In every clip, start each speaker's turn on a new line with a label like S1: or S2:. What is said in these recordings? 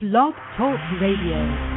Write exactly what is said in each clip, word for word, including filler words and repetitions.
S1: Blog Talk Radio.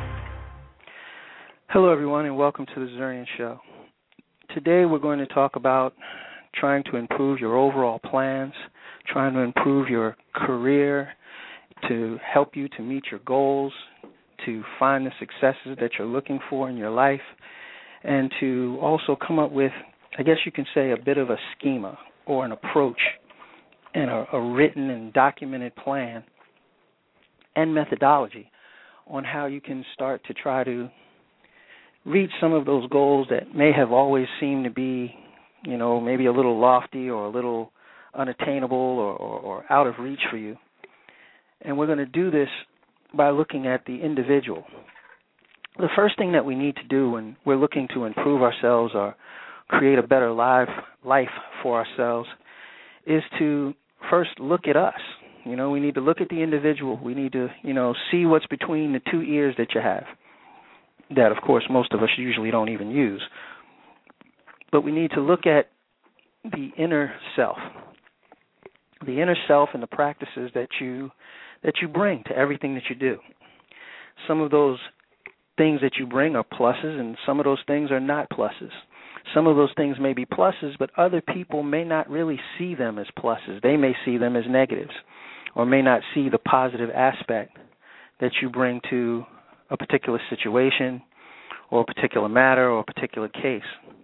S2: Hello, everyone, and welcome to the Zurian Show. Today we're going to talk about trying to improve your overall plans, trying to improve your career, to help you to meet your goals, to find the successes that you're looking for in your life, and to also come up with, I guess you can say, a bit of a schema or an approach and a, a written and documented plan and methodology on how you can start to try to reach some of those goals that may have always seemed to be, you know, maybe a little lofty or a little unattainable or, or, or out of reach for you. And we're going to do this by looking at the individual. The first thing that we need to do when we're looking to improve ourselves or create a better life, life for ourselves is to first look at us. You know, we need to look at the individual. We need to, you know, see what's between the two ears that you have that, of course, most of us usually don't even use. But we need to look at the inner self, the inner self and the practices that you that you bring to everything that you do. Some of those things that you bring are pluses, and some of those things are not pluses. Some of those things may be pluses, but other people may not really see them as pluses. They may see them as negatives, or may not see the positive aspect that you bring to a particular situation or a particular matter or a particular case.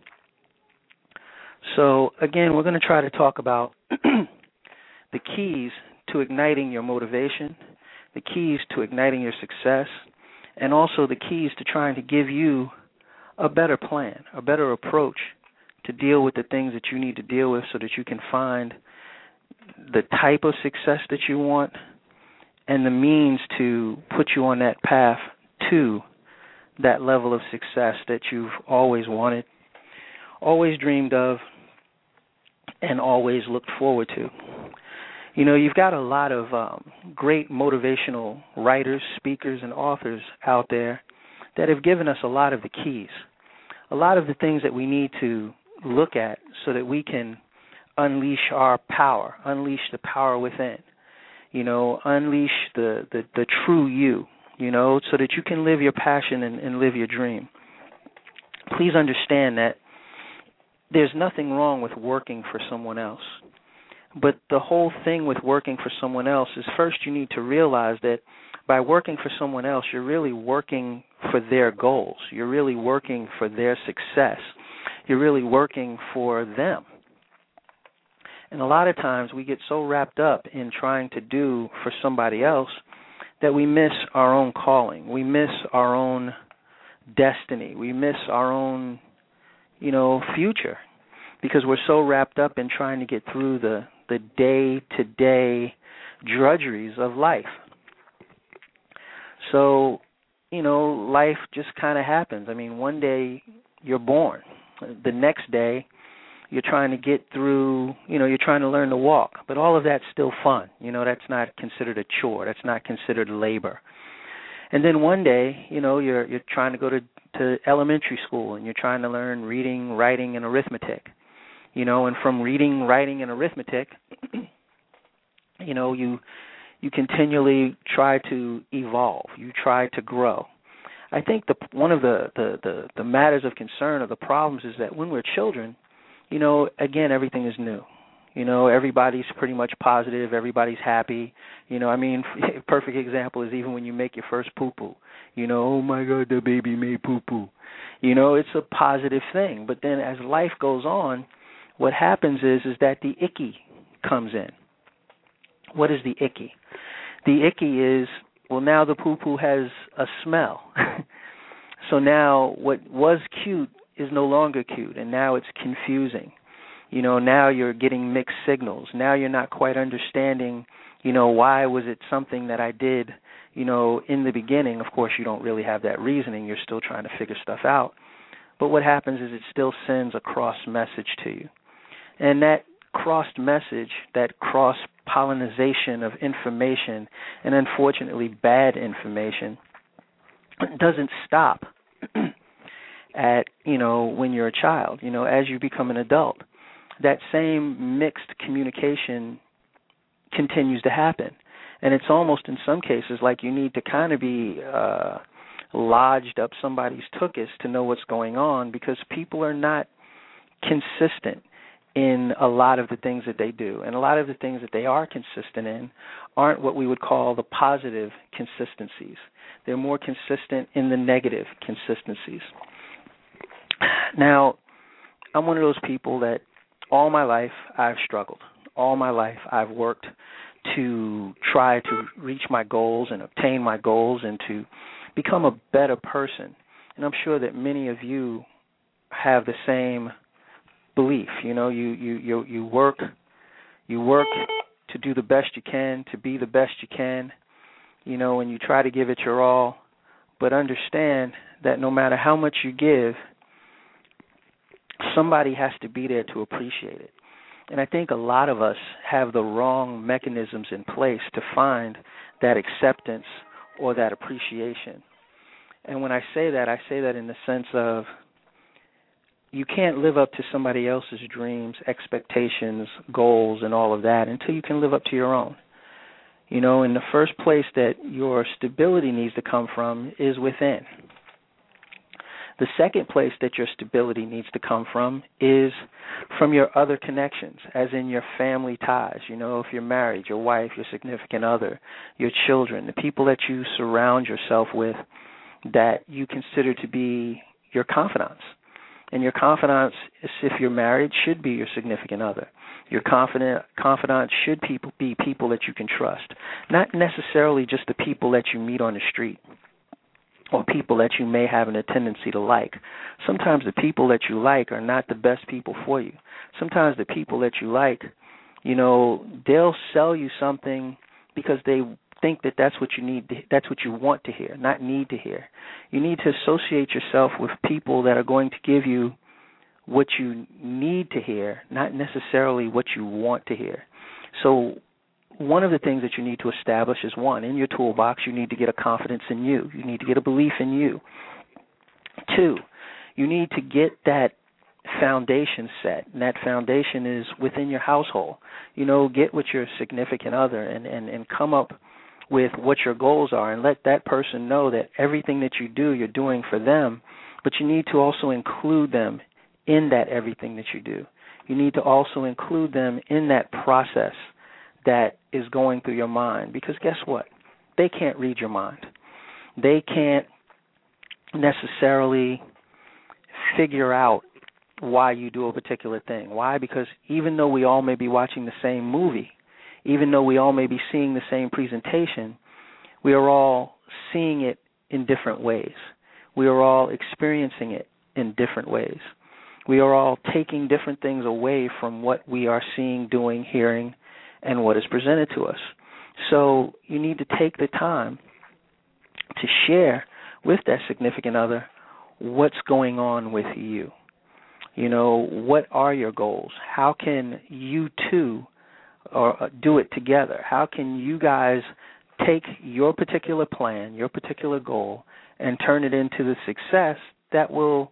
S2: So, again, we're going to try to talk about the keys to igniting your motivation, the keys to igniting your success, and also the keys to trying to give you a better plan, a better approach to deal with the things that you need to deal with so that you can find the type of success that you want and the means to put you on that path to that level of success that you've always wanted, always dreamed of, and always looked forward to. You know, you've got a lot of um, great motivational writers, speakers, and authors out there that have given us a lot of the keys, a lot of the things that we need to look at so that we can unleash our power, unleash the power within, you know, unleash the, the, the true you, you know, so that you can live your passion and, and live your dream. Please understand that there's nothing wrong with working for someone else. But the whole thing with working for someone else is first you need to realize that by working for someone else, you're really working for their goals. You're really working for their success. You're really working for them. And a lot of times we get so wrapped up in trying to do for somebody else that we miss our own calling. We miss our own destiny. We miss our own, you know, future because we're so wrapped up in trying to get through the, the day-to-day drudgeries of life. So, you know, life just kind of happens. I mean, one day you're born. The next day you're trying to get through, you know, you're trying to learn to walk. But all of that's still fun. You know, that's not considered a chore. That's not considered labor. And then one day, you know, you're you're trying to go to, to elementary school and you're trying to learn reading, writing, and arithmetic. You know, and from reading, writing, and arithmetic, you know, you you continually try to evolve. You try to grow. I think the one of the, the, the, the matters of concern or the problems is that when we're children, you know, again, everything is new. You know, everybody's pretty much positive. Everybody's happy. You know, I mean, a perfect example is even when you make your first poo-poo. You know, oh, my God, the baby made poo-poo. You know, it's a positive thing. But then as life goes on, what happens is is that the icky comes in. What is the icky? The icky is, well, now the poo-poo has a smell. So now what was cute is no longer cute, and now it's confusing. You know, now you're getting mixed signals. Now you're not quite understanding, you know, why was it something that I did, you know, in the beginning. Of course, you don't really have that reasoning. You're still trying to figure stuff out. But what happens is it still sends a cross message to you. And that crossed message, that cross-pollination of information, and unfortunately bad information, doesn't stop at, you know, when you're a child. You know, as you become an adult, that same mixed communication continues to happen. And it's almost in some cases like you need to kind of be uh, lodged up somebody's tuchus to know what's going on, because people are not consistent in a lot of the things that they do. And a lot of the things that they are consistent in aren't what we would call the positive consistencies. They're more consistent in the negative consistencies. Now, I'm one of those people that all my life I've struggled. All my life I've worked to try to reach my goals and obtain my goals and to become a better person. And I'm sure that many of you have the same belief. You know, you, you, you, you work you work to do the best you can, to be the best you can, you know, and you try to give it your all, but understand that no matter how much you give, somebody has to be there to appreciate it. And I think a lot of us have the wrong mechanisms in place to find that acceptance or that appreciation. And when I say that, I say that in the sense of you can't live up to somebody else's dreams, expectations, goals, and all of that until you can live up to your own. You know, in the first place that your stability needs to come from is within. The second place that your stability needs to come from is from your other connections, as in your family ties. You know, if you're married, your wife, your significant other, your children, the people that you surround yourself with that you consider to be your confidants. And your confidants, if you're married, should be your significant other. Your confidant, confidants should people be people that you can trust, not necessarily just the people that you meet on the street or people that you may have a tendency to like. Sometimes the people that you like are not the best people for you. Sometimes the people that you like, you know, they'll sell you something because they think that that's what you need to, that's what you want to hear, not need to hear. You need to associate yourself with people that are going to give you what you need to hear, not necessarily what you want to hear. So one of the things that you need to establish is, one, in your toolbox, you need to get a confidence in you. You need to get a belief in you. Two, you need to get that foundation set, and that foundation is within your household. You know, get with your significant other and, and, and come up with what your goals are, and let that person know that everything that you do, you're doing for them, but you need to also include them in that everything that you do. You need to also include them in that process that is going through your mind, because guess what? They can't read your mind. They can't necessarily figure out why you do a particular thing. Why? Because even though we all may be watching the same movie, even though we all may be seeing the same presentation, we are all seeing it in different ways. We are all experiencing it in different ways. We are all taking different things away from what we are seeing, doing, hearing, and what is presented to us. So you need to take the time to share with that significant other what's going on with you. You know, what are your goals? How can you two or do it together? How can you guys take your particular plan, your particular goal, and turn it into the success that will,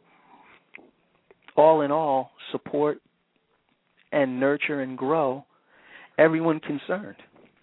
S2: all in all, support and nurture and grow everyone concerned?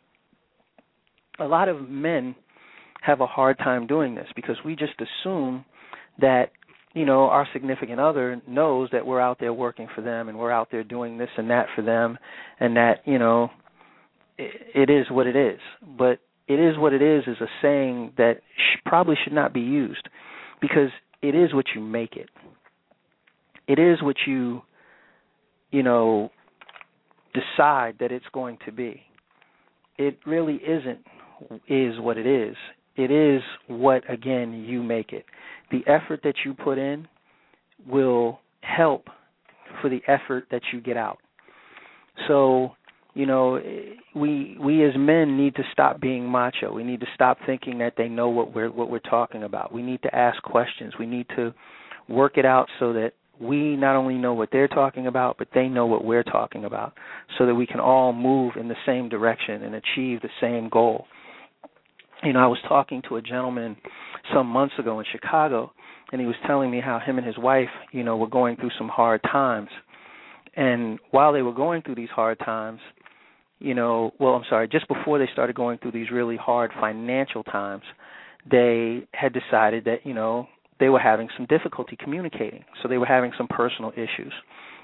S2: A lot of men have a hard time doing this because we just assume that, you know, our significant other knows that we're out there working for them and we're out there doing this and that for them, and that, you know, it, it is what it is. But it is what it is is a saying that sh- probably should not be used, because it is what you make it. It is what you, you know, decide that it's going to be. It really isn't is what it is. It is what, again, you make it. The effort that you put in will help for the effort that you get out. So, you know, we we as men need to stop being macho. We need to stop thinking that they know what we're what we're talking about. We need to ask questions. We need to work it out so that we not only know what they're talking about, but they know what we're talking about, so that we can all move in the same direction and achieve the same goal. You know, I was talking to a gentleman some months ago in Chicago, and he was telling me how him and his wife, you know, were going through some hard times. And while they were going through these hard times, you know, well, I'm sorry, just before they started going through these really hard financial times, they had decided that, you know, they were having some difficulty communicating. So they were having some personal issues.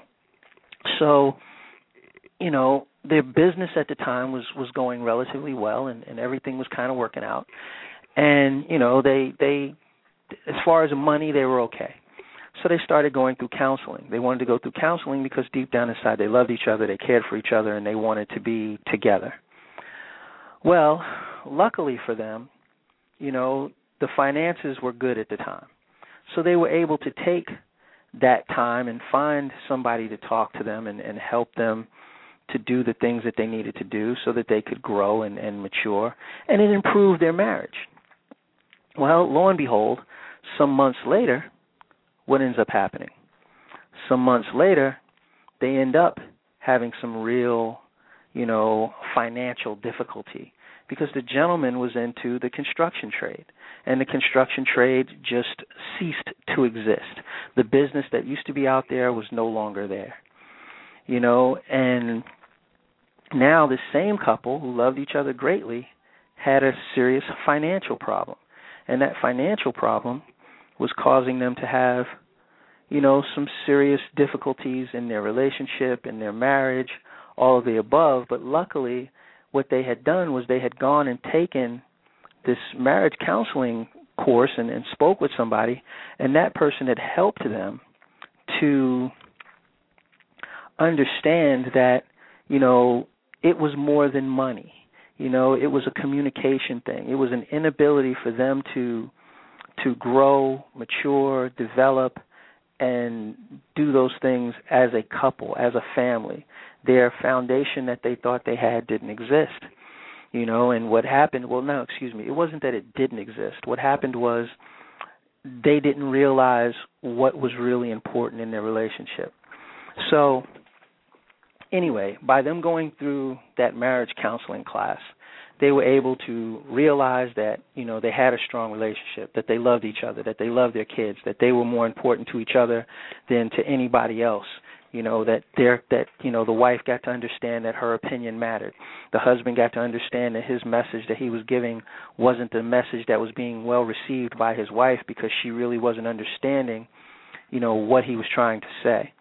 S2: So, you know, their business at the time was, was going relatively well, and, and everything was kind of working out. And, you know, they, they, as far as money, they were okay. So they started going through counseling. They wanted to go through counseling because deep down inside they loved each other, they cared for each other, and they wanted to be together. Well, luckily for them, you know, the finances were good at the time. So they were able to take that time and find somebody to talk to them and, and help them to do the things that they needed to do so that they could grow and, and mature, and it improved their marriage. Well, lo and behold, some months later, what ends up happening? Some months later, they end up having some real, you know, financial difficulty because the gentleman was into the construction trade, and the construction trade just ceased to exist. The business that used to be out there was no longer there, you know, and now this same couple who loved each other greatly had a serious financial problem, and that financial problem was causing them to have, you know, some serious difficulties in their relationship, in their marriage, all of the above. But luckily, what they had done was they had gone and taken this marriage counseling course and, and spoke with somebody, and that person had helped them to understand that, you know, it was more than money. You know, it was a communication thing. It was an inability for them to to grow, mature, develop, and do those things as a couple, as a family. Their foundation that they thought they had didn't exist, you know, and what happened, well, no, excuse me, it wasn't that it didn't exist. What happened was they didn't realize what was really important in their relationship. So anyway, by them going through that marriage counseling class, they were able to realize that, you know, they had a strong relationship, that they loved each other, that they loved their kids, that they were more important to each other than to anybody else. You know, that they're, that, you know, the wife got to understand that her opinion mattered. The husband got to understand that his message that he was giving wasn't the message that was being well received by his wife because she really wasn't understanding, you know, what he was trying to say.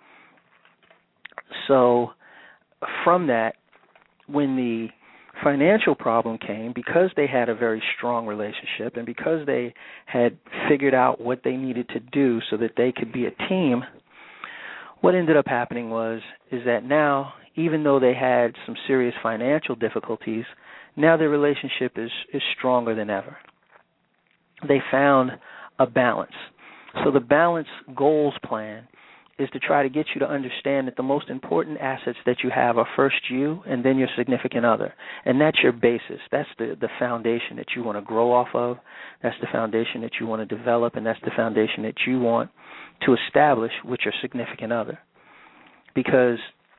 S2: So from that, when the financial problem came, because they had a very strong relationship and because they had figured out what they needed to do so that they could be a team, what ended up happening was is that now, even though they had some serious financial difficulties, now their relationship is, is stronger than ever. They found a balance. So the balance goals plan is to try to get you to understand that the most important assets that you have are first you and then your significant other. And that's your basis. That's the, the foundation that you want to grow off of. That's the foundation that you want to develop, and that's the foundation that you want to establish with your significant other. Because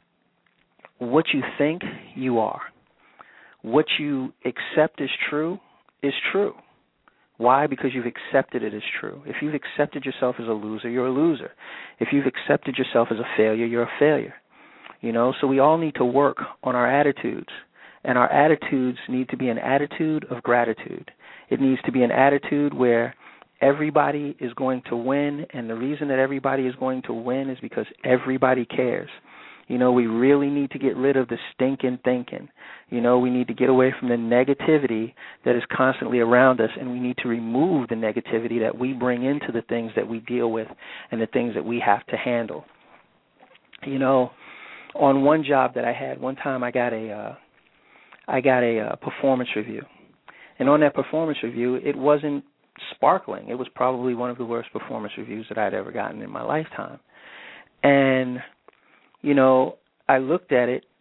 S2: what you think, you are. What you accept as true is true. Why? Because you've accepted it as true. If you've accepted yourself as a loser, you're a loser. If you've accepted yourself as a failure, you're a failure. You know, so we all need to work on our attitudes. And our attitudes need to be an attitude of gratitude. It needs to be an attitude where everybody is going to win, and the reason that everybody is going to win is because everybody cares. You know, we really need to get rid of the stinking thinking. You know, we need to get away from the negativity that is constantly around us, and we need to remove the negativity that we bring into the things that we deal with and the things that we have to handle. You know, on one job that I had, one time I got a, uh, I got a uh, performance review. And on that performance review, it wasn't sparkling. It was probably one of the worst performance reviews that I'd ever gotten in my lifetime. And you know, I looked at it,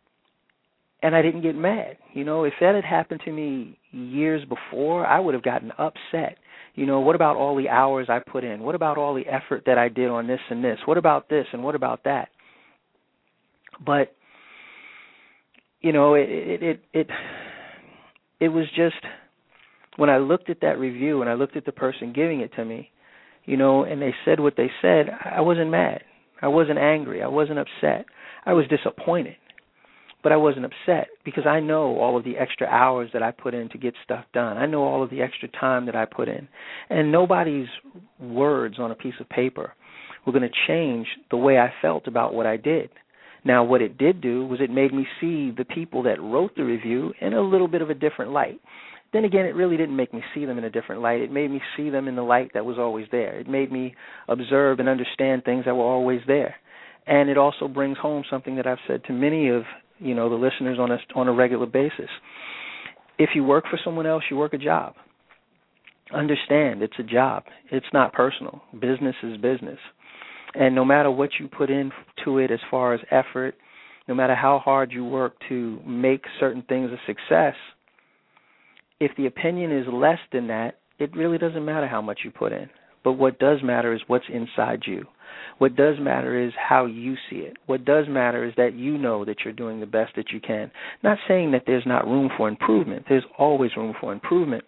S2: and I didn't get mad. You know, if that had happened to me years before, I would have gotten upset. You know, what about all the hours I put in? What about all the effort that I did on this and this? What about this and what about that? But, you know, it it it it, it was just, when I looked at that review and I looked at the person giving it to me, you know, and they said what they said, I wasn't mad. I wasn't angry. I wasn't upset. I was disappointed. But I wasn't upset because I know all of the extra hours that I put in to get stuff done. I know all of the extra time that I put in. And nobody's words on a piece of paper were going to change the way I felt about what I did. Now, what it did do was it made me see the people that wrote the review in a little bit of a different light. Then again, it really didn't make me see them in a different light. It made me see them in the light that was always there. It made me observe and understand things that were always there. And it also brings home something that I've said to many of, you know, the listeners on a, on a regular basis. If you work for someone else, you work a job. Understand, it's a job. It's not personal. Business is business. And no matter what you put into it as far as effort, no matter how hard you work to make certain things a success, if the opinion is less than that, it really doesn't matter how much you put in. But what does matter is what's inside you. What does matter is how you see it. What does matter is that you know that you're doing the best that you can. Not saying that there's not room for improvement. There's always room for improvement.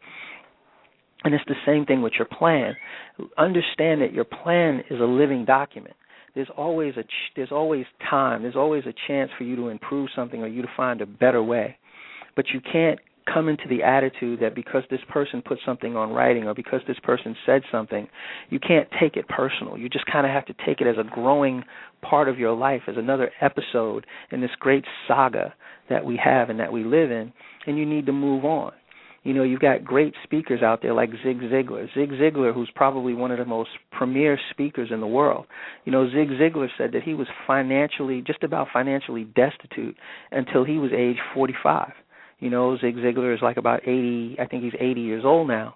S2: And it's the same thing with your plan. Understand that your plan is a living document. There's always a ch- there's always time. There's always a chance for you to improve something or you to find a better way. But you can't come into the attitude that because this person put something on writing or because this person said something, you can't take it personal. You just kind of have to take it as a growing part of your life, as another episode in this great saga that we have and that we live in, and you need to move on. You know, you've got great speakers out there like Zig Ziglar. Zig Ziglar, who's probably one of the most premier speakers in the world. You know, Zig Ziglar said that he was financially, just about financially destitute until he was age forty-five. You know, Zig Ziglar is like about eighty, I think he's eighty years old now,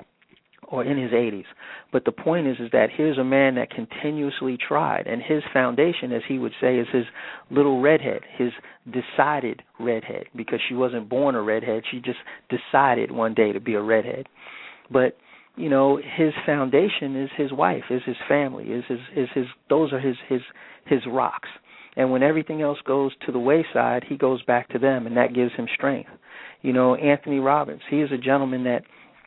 S2: or in his eighties. But the point is, is that here's a man that continuously tried, and his foundation, as he would say, is his little redhead, his decided redhead, because she wasn't born a redhead. She just decided one day to be a redhead. But, you know, his foundation is his wife, is his family, is his, is his, those are his, his, his rocks. And when everything else goes to the wayside, he goes back to them, and that gives him strength. You know, Anthony Robbins, he is a gentleman that,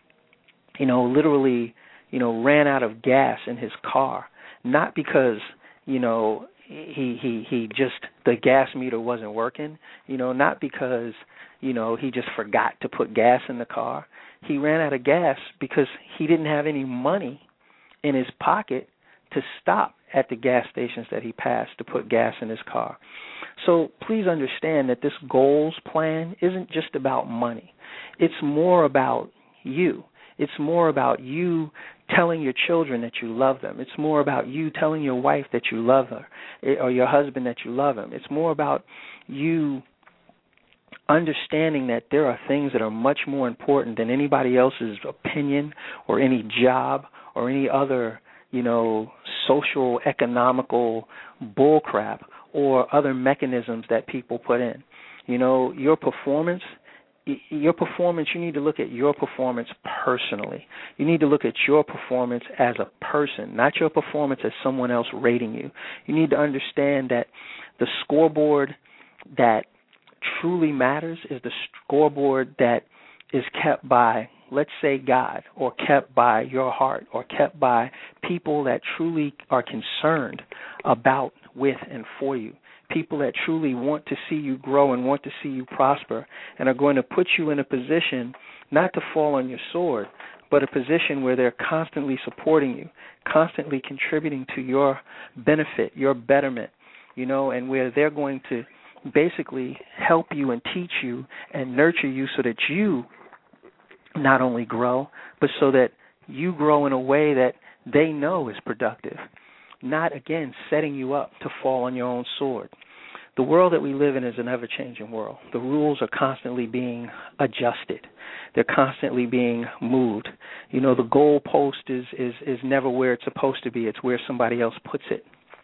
S2: you know, literally, you know, ran out of gas in his car, not because, you know, he he he just, the gas meter wasn't working, you know, not because, you know, he just forgot to put gas in the car. He ran out of gas because he didn't have any money in his pocket to stop at the gas stations that he passed to put gas in his car. So please understand that this goals plan isn't just about money. It's more about you. It's more about you telling your children that you love them. It's more about you telling your wife that you love her or your husband that you love him. It's more about you understanding that there are things that are much more important than anybody else's opinion or any job or any other, you know, social, economical bullcrap or other mechanisms that people put in. You know, your performance, your performance, you need to look at your performance personally. You need to look at your performance as a person, not your performance as someone else rating you. You need to understand that the scoreboard that truly matters is the scoreboard that is kept by, let's say, God, or kept by your heart, or kept by people that truly are concerned about, with, and for you. People that truly want to see you grow and want to see you prosper and are going to put you in a position not to fall on your sword, but a position where they're constantly supporting you, constantly contributing to your benefit, your betterment, you know, and where they're going to basically help you and teach you and nurture you so that you not only grow, but so that you grow in a way that they know is productive, not, again, setting you up to fall on your own sword. The world that we live in is an ever-changing world. The rules are constantly being adjusted. They're constantly being moved. You know, the goal post is, is, is never where it's supposed to be. It's where somebody else puts it.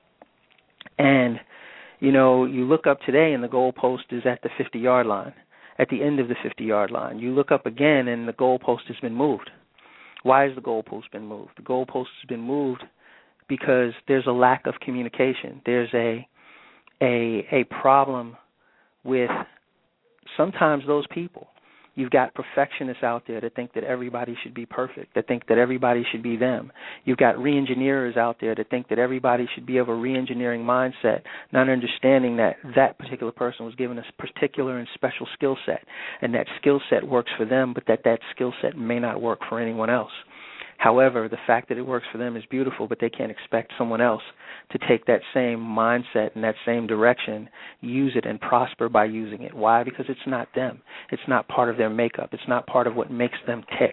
S2: And, you know, you look up today and the goal post is at the fifty-yard line, at the end of the fifty-yard line. You look up again and the goal post has been moved. Why has the goal post been moved? The goal post has been moved because there's a lack of communication. There's a a a problem with sometimes those people You've got perfectionists out there that think that everybody should be perfect, that think that everybody should be them. You've got re-engineers out there that think that everybody should be of a re-engineering mindset, not understanding that that particular person was given a particular and special skill set, and that skill set works for them, but that that skill set may not work for anyone else. However, the fact that it works for them is beautiful, but they can't expect someone else to take that same mindset and that same direction, use it, and prosper by using it. Why? Because it's not them. It's not part of their makeup. It's not part of what makes them tick.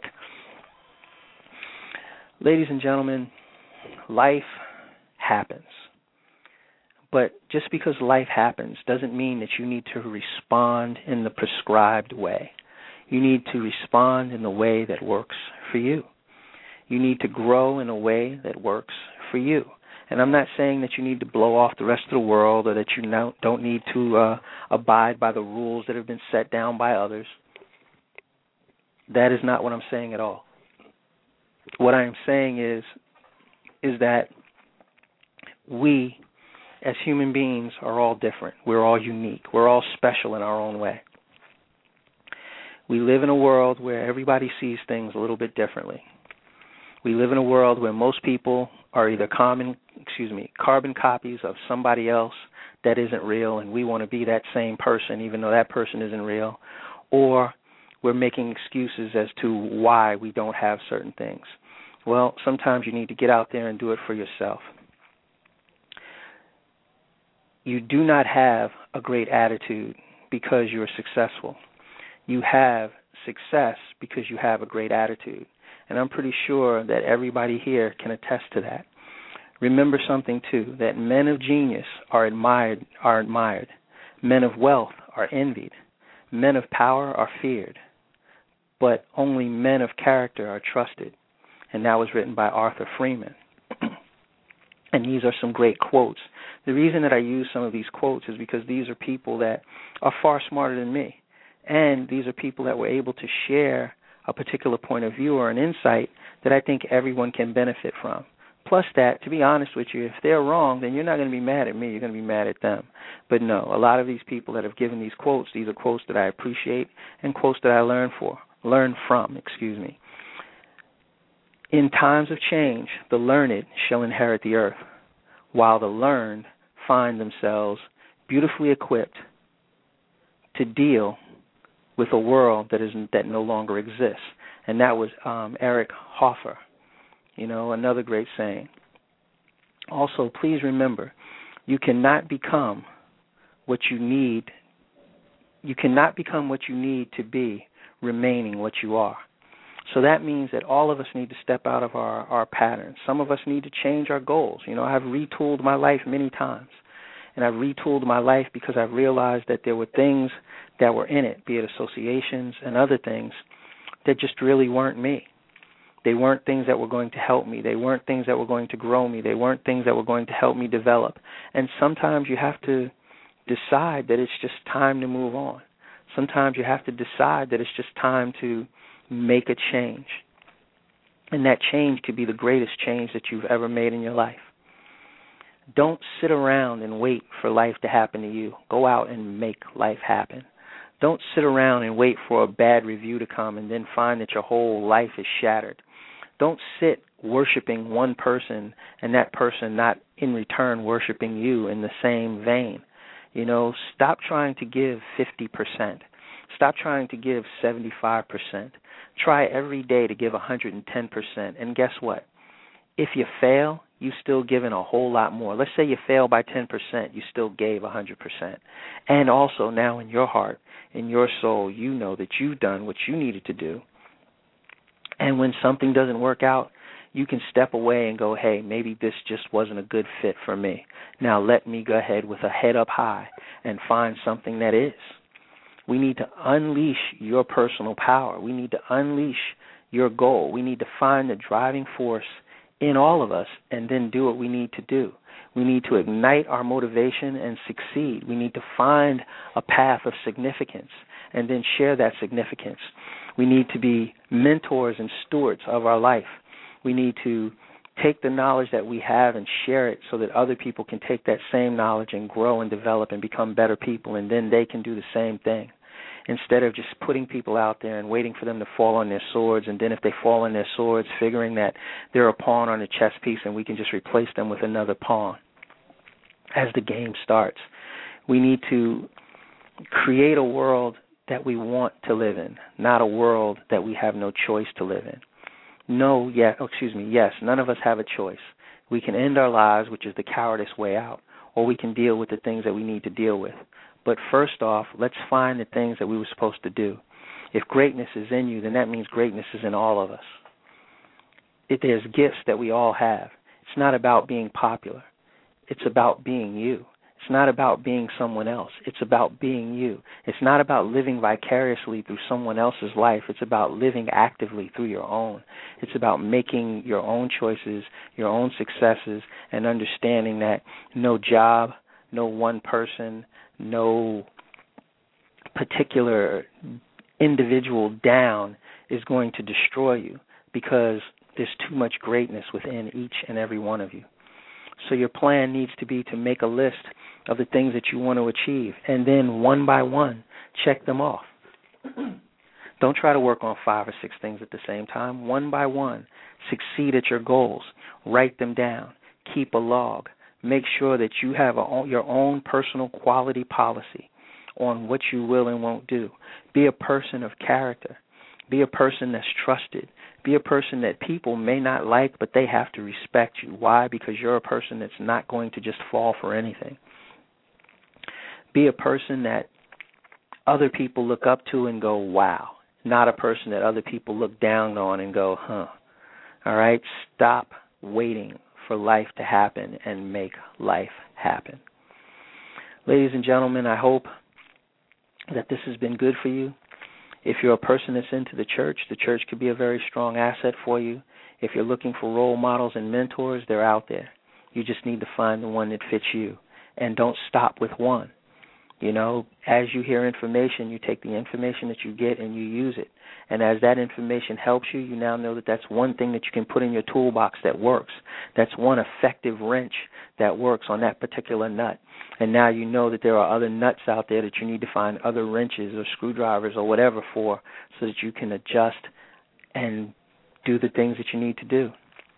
S2: Ladies and gentlemen, life happens. But just because life happens doesn't mean that you need to respond in the prescribed way. You need to respond in the way that works for you. You need to grow in a way that works for you. And I'm not saying that you need to blow off the rest of the world or that you now don't need to uh, abide by the rules that have been set down by others. That is not what I'm saying at all. What I am saying is, is that we, as human beings, are all different. We're all unique. We're all special in our own way. We live in a world where everybody sees things a little bit differently. We live in a world where most people are either common, excuse me, carbon copies of somebody else that isn't real, and we want to be that same person even though that person isn't real, or we're making excuses as to why we don't have certain things. Well, sometimes you need to get out there and do it for yourself. You do not have a great attitude because you're successful. You have success because you have a great attitude. And I'm pretty sure that everybody here can attest to that. Remember something, too, that men of genius are admired, are admired. Men of wealth are envied. Men of power are feared. But only men of character are trusted. And that was written by Arthur Freeman. And these are some great quotes. The reason that I use some of these quotes is because these are people that are far smarter than me. And these are people that were able to share a particular point of view or an insight that I think everyone can benefit from. Plus that, to be honest with you, if they're wrong, then you're not going to be mad at me. You're going to be mad at them. But no, a lot of these people that have given these quotes, these are quotes that I appreciate and quotes that I learn for, learn from, excuse me. In times of change, the learned shall inherit the earth, while the learned find themselves beautifully equipped to deal with a world that is that no longer exists. And that was um, Eric Hoffer, you know, another great saying. Also, please remember, you cannot become what you need. You cannot become what you need to be remaining what you are. So that means that all of us need to step out of our, our patterns. Some of us need to change our goals. You know, I've retooled my life many times. And I've retooled my life because I've realized that there were things that were in it, be it associations and other things, that just really weren't me. They weren't things that were going to help me. They weren't things that were going to grow me. They weren't things that were going to help me develop. And sometimes you have to decide that it's just time to move on. Sometimes you have to decide that it's just time to make a change. And that change could be the greatest change that you've ever made in your life. Don't sit around and wait for life to happen to you. Go out and make life happen. Don't sit around and wait for a bad review to come and then find that your whole life is shattered. Don't sit worshiping one person and that person not in return worshiping you in the same vein. You know, stop trying to give fifty percent. Stop trying to give seventy-five percent. Try every day to give one hundred ten percent. And guess what? If you fail, you've still given a whole lot more. Let's say you fail by ten percent, you still gave one hundred percent. And also now in your heart, in your soul, you know that you've done what you needed to do. And when something doesn't work out, you can step away and go, hey, maybe this just wasn't a good fit for me. Now let me go ahead with a head up high and find something that is. We need to unleash your personal power. We need to unleash your goal. We need to find the driving force in all of us and then do what we need to do. We need to ignite our motivation and succeed. We need to find a path of significance and then share that significance. We need to be mentors and stewards of our life. We need to take the knowledge that we have and share it so that other people can take that same knowledge and grow and develop and become better people, and then they can do the same thing. instead of just putting people out there and waiting for them to fall on their swords, and then if they fall on their swords, figuring that they're a pawn on a chess piece and we can just replace them with another pawn as the game starts. We need to create a world that we want to live in, not a world that we have no choice to live in. No, yeah, oh, excuse me, yes, none of us have a choice. We can end our lives, which is the cowardice way out, or we can deal with the things that we need to deal with. But first off, let's find the things that we were supposed to do. If greatness is in you, then that means greatness is in all of us. If there's gifts that we all have. It's not about being popular. It's about being you. It's not about being someone else. It's about being you. It's not about living vicariously through someone else's life. It's about living actively through your own. It's about making your own choices, your own successes, and understanding that no job, no one person, no particular individual down is going to destroy you, because there's too much greatness within each and every one of you. So your plan needs to be to make a list of the things that you want to achieve, and then one by one, check them off. Don't try to work on five or six things at the same time. One by one, succeed at your goals. Write them down. Keep a log. Make sure that you have a, your own personal quality policy on what you will and won't do. Be a person of character. Be a person that's trusted. Be a person that people may not like, but they have to respect you. Why? Because you're a person that's not going to just fall for anything. Be a person that other people look up to and go, wow. Not a person that other people look down on and go, huh. All right? Stop waiting for life to happen and make life happen. Ladies and gentlemen, I hope that this has been good for you. If you're a person that's into the church, the church could be a very strong asset for you. If you're looking for role models and mentors, they're out there. You just need to find the one that fits you. And don't stop with one. You know, as you hear information, you take the information that you get and you use it. And as that information helps you, you now know that that's one thing that you can put in your toolbox that works. That's one effective wrench that works on that particular nut. And now you know that there are other nuts out there that you need to find other wrenches or screwdrivers or whatever for, so that you can adjust and do the things that you need to do.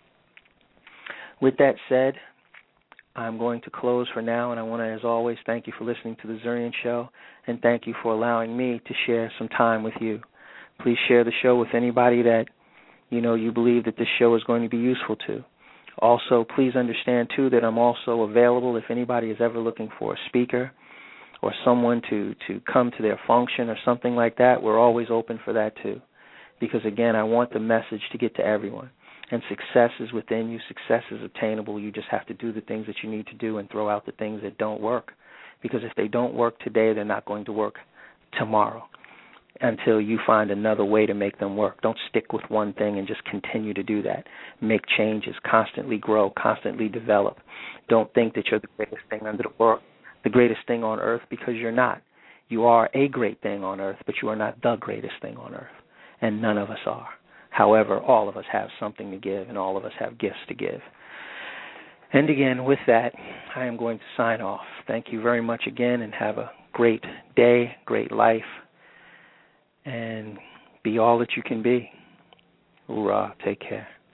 S2: With that said, I'm going to close for now, and I want to, as always, thank you for listening to The Zurian Show, and thank you for allowing me to share some time with you. Please share the show with anybody that, you know, you believe that this show is going to be useful to. Also, please understand, too, that I'm also available if anybody is ever looking for a speaker or someone to, to come to their function or something like that. We're always open for that, too, because, again, I want the message to get to everyone. And success is within you. Success is obtainable. You just have to do the things that you need to do and throw out the things that don't work. Because if they don't work today, they're not going to work tomorrow until you find another way to make them work. Don't stick with one thing and just continue to do that. Make changes. Constantly grow. Constantly develop. Don't think that you're the greatest thing under the world, the greatest thing on earth, because you're not. You are a great thing on earth, but you are not the greatest thing on earth. And none of us are. However, all of us have something to give, and all of us have gifts to give. And again, with that, I am going to sign off. Thank you very much again, and have a great day, great life, and be all that you can be. Hoorah. Take care.